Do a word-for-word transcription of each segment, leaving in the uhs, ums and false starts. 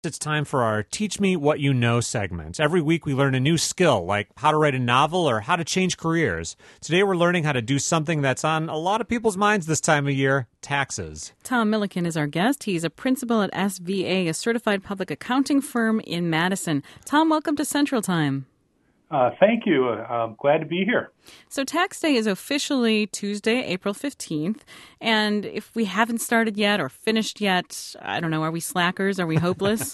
It's time for our Teach Me What You Know segment. Every week we learn a new skill, like how to write a novel or how to change careers. Today we're learning how to do something that's on a lot of people's minds this time of year, taxes. Tom Milliken is our guest. He's a principal at S V A, a certified public accounting firm in Madison. Tom, welcome to Central Time. Uh, thank you. Uh, I'm glad to be here. So tax day is officially Tuesday, April fifteenth. And if we haven't started yet or finished yet, I don't know, are we slackers? Are we hopeless?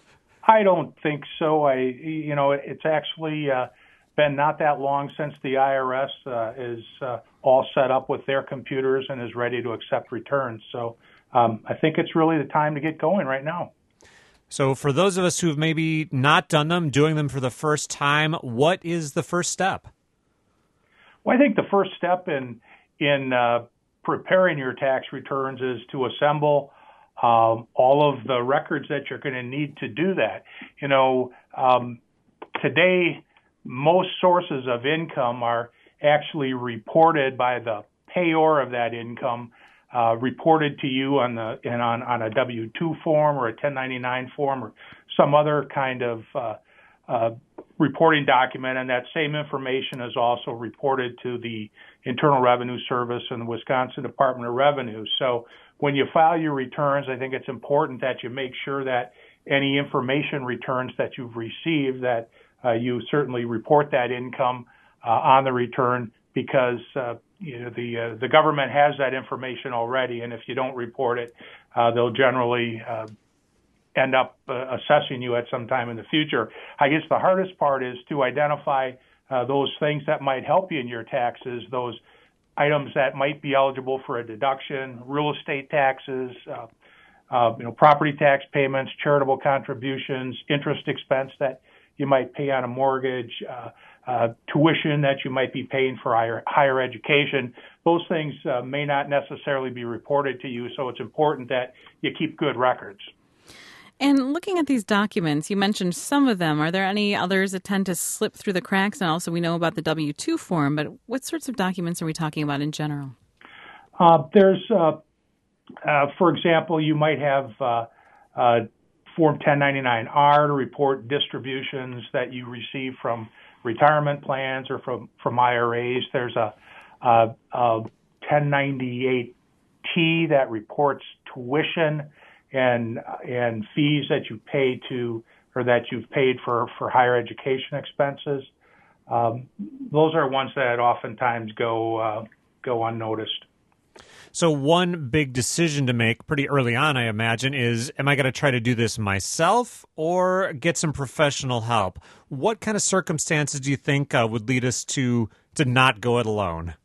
I don't think so. I, you know, it's actually uh, been not that long since the I R S uh, is uh, all set up with their computers and is ready to accept returns. So um, I think it's really the time to get going right now. So for those of us who've maybe not done them, doing them for the first time, what is the first step? Well, I think the first step in in uh, preparing your tax returns is to assemble um, all of the records that you're going to need to do that. You know, um, today, most sources of income are actually reported by the payor of that income, Uh, reported to you on the and on, on a W two form or a ten ninety-nine form or some other kind of uh, uh, reporting document, and that same information is also reported to the Internal Revenue Service and the Wisconsin Department of Revenue. So when you file your returns, I think it's important that you make sure that any information returns that you've received, that uh, you certainly report that income uh, on the return, because uh, you know the uh, the government has that information already, and if you don't report it, uh, they'll generally uh, end up uh, assessing you at some time in the future. I guess the hardest part is to identify uh, those things that might help you in your taxes, those items that might be eligible for a deduction, real estate taxes, uh, uh, you know, property tax payments, charitable contributions, interest expense that you might pay on a mortgage, uh, uh, tuition that you might be paying for higher, higher education. Those things uh, may not necessarily be reported to you, so it's important that you keep good records. And looking at these documents, you mentioned some of them. Are there any others that tend to slip through the cracks? And also we know about the W two form, but what sorts of documents are we talking about in general? Uh, there's, uh, uh, for example, you might have uh, uh, Form ten ninety-nine R to report distributions that you receive from retirement plans or from, from I R As. There's a, a, a ten ninety-eight T that reports tuition and and fees that you pay to or that you've paid for, for higher education expenses. Um, those are ones that oftentimes go uh, go unnoticed. So one big decision to make pretty early on, I imagine, is am I going to try to do this myself or get some professional help? What kind of circumstances do you think uh, would lead us to to not go it alone?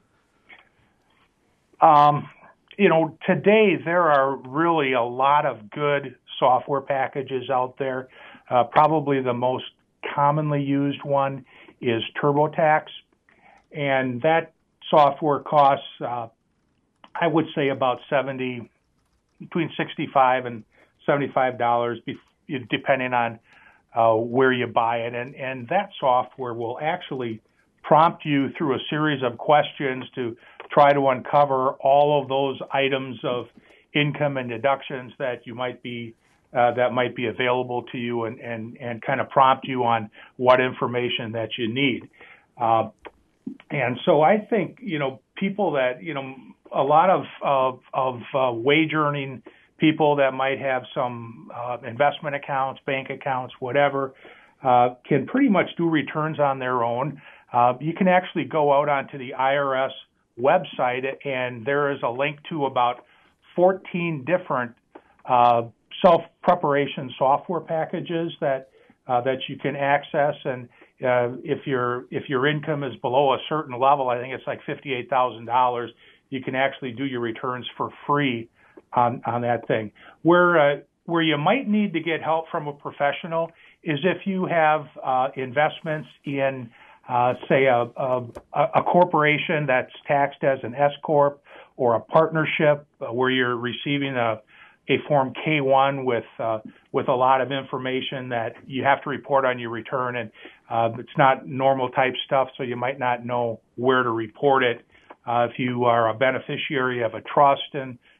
Um, you know, today there are really a lot of good software packages out there. Uh, probably the most commonly used one is TurboTax, and that software costs uh, I would say about seventy, between sixty-five and seventy-five dollars, depending on uh, where you buy it. And, and that software will actually prompt you through a series of questions to try to uncover all of those items of income and deductions that you might be uh, that might be available to you, and, and, and kind of prompt you on what information that you need. Uh, and so I think, you know, people that, you know, a lot of of, of uh, wage earning people that might have some uh, investment accounts, bank accounts, whatever, uh, can pretty much do returns on their own. Uh, you can actually go out onto the I R S website, and there is a link to about fourteen different uh, self-preparation software packages that uh, that you can access. And uh, if your if your income is below a certain level, I think it's like fifty-eight thousand dollars. You can actually do your returns for free on, on that thing. Where uh, where you might need to get help from a professional is if you have uh, investments in, uh, say, a, a, a corporation that's taxed as an S corp, or a partnership uh, where you're receiving a a Form K one with uh, with a lot of information that you have to report on your return, and uh, it's not normal type stuff, so you might not know where to report it. Uh, if you are a beneficiary of a trust and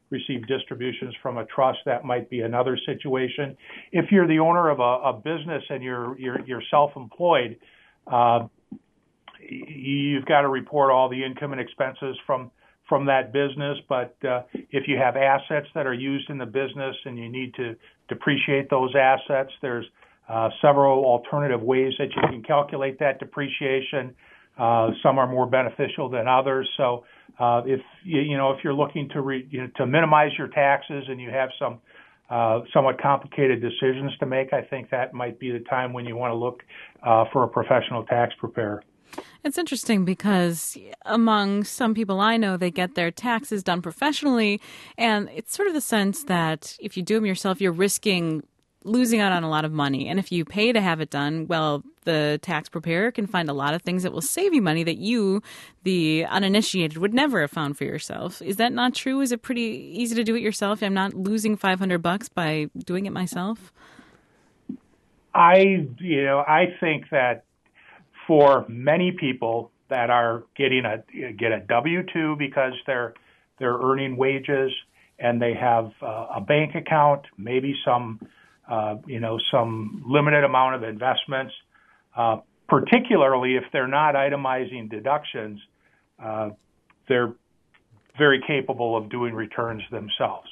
receive distributions from a trust, that might be another situation. If you're the owner of a, a business and you're you're, you're self-employed, uh, you've got to report all the income and expenses from from that business. But uh, if you have assets that are used in the business and you need to depreciate those assets, there's uh, several alternative ways that you can calculate that depreciation. Uh, some are more beneficial than others. So uh, if you, you know if you're looking to re, you know, to minimize your taxes and you have some uh, somewhat complicated decisions to make, I think that might be the time when you want to look uh, for a professional tax preparer. It's interesting because among some people I know, they get their taxes done professionally, and it's sort of the sense that if you do them yourself, you're risking losing out on a lot of money. And if you pay to have it done, well, the tax preparer can find a lot of things that will save you money that you, the uninitiated, would never have found for yourself. Is that not true? Is it pretty easy to do it yourself? I'm not losing five hundred bucks by doing it myself? I, you know, I think that for many people that are getting a get a W two because they're they're earning wages and they have uh, a bank account, maybe some uh, you know some limited amount of investments, uh, particularly if they're not itemizing deductions, uh, they're very capable of doing returns themselves.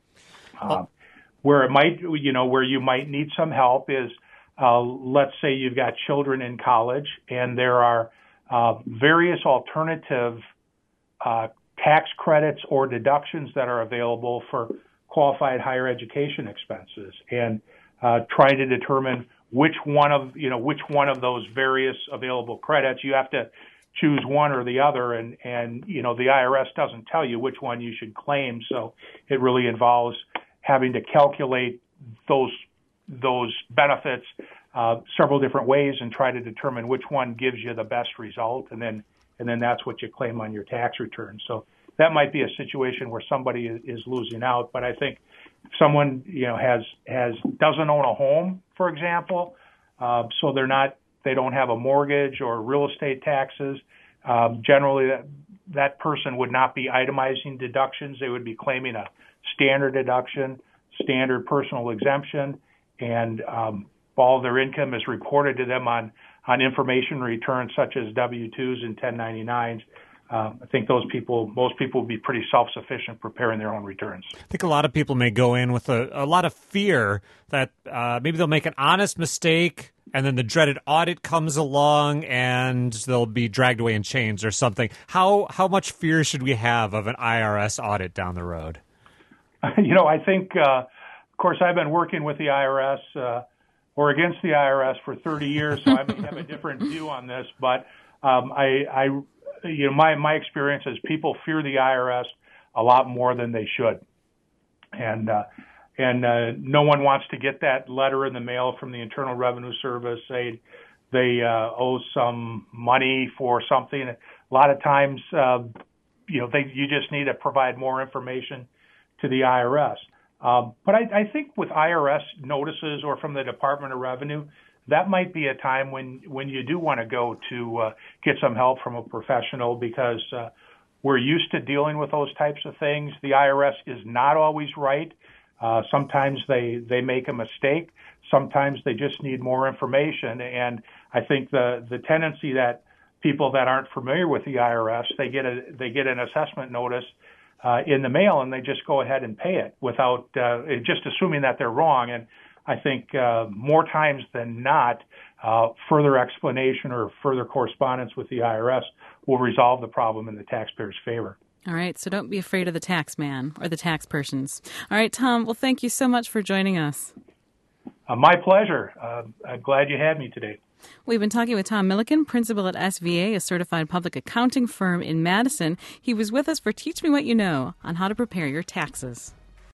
Uh, where it might you know where you might need some help is, Uh, let's say you've got children in college and there are uh, various alternative uh, tax credits or deductions that are available for qualified higher education expenses, and uh, trying to determine which one of you know which one of those various available credits. You have to choose one or the other, and and you know the I R S doesn't tell you which one you should claim, so it really involves having to calculate those those benefits uh, several different ways and try to determine which one gives you the best result, and then and then that's what you claim on your tax return. So that might be a situation where somebody is losing out. But I think if someone you know has has doesn't own a home, for example, uh, so they're not they don't have a mortgage or real estate taxes. Um, generally, that that person would not be itemizing deductions. They would be claiming a standard deduction, standard personal exemption, and um, all of their income is reported to them on, on information returns such as W twos and ten ninety-nines. Uh, I think those people, most people will be pretty self-sufficient preparing their own returns. I think a lot of people may go in with a, a lot of fear that uh, maybe they'll make an honest mistake and then the dreaded audit comes along and they'll be dragged away in chains or something. How, how much fear should we have of an I R S audit down the road? You know, I think... Uh, Of course, I've been working with the I R S uh, or against the I R S for thirty years, so I may have a different view on this. But um, I, I, you know, my my experience is people fear the I R S a lot more than they should, and uh, and uh, no one wants to get that letter in the mail from the Internal Revenue Service saying they uh, owe some money for something. A lot of times, uh, you know, they you just need to provide more information to the I R S. Um, but I, I think with I R S notices or from the Department of Revenue, that might be a time when, when you do want to go to uh, get some help from a professional, because uh, we're used to dealing with those types of things. The I R S is not always right. Uh, sometimes they, they make a mistake. Sometimes they just need more information. And I think the, the tendency that people that aren't familiar with the I R S, they get a they get an assessment notice Uh, in the mail, and they just go ahead and pay it without uh, just assuming that they're wrong. And I think uh, more times than not, uh, further explanation or further correspondence with the I R S will resolve the problem in the taxpayer's favor. All right, so don't be afraid of the tax man or the tax persons. All right, Tom, well, thank you so much for joining us. Uh, my pleasure. Uh, I'm glad you had me today. We've been talking with Tom Milliken, principal at S V A, a certified public accounting firm in Madison. He was with us for Teach Me What You Know on how to prepare your taxes.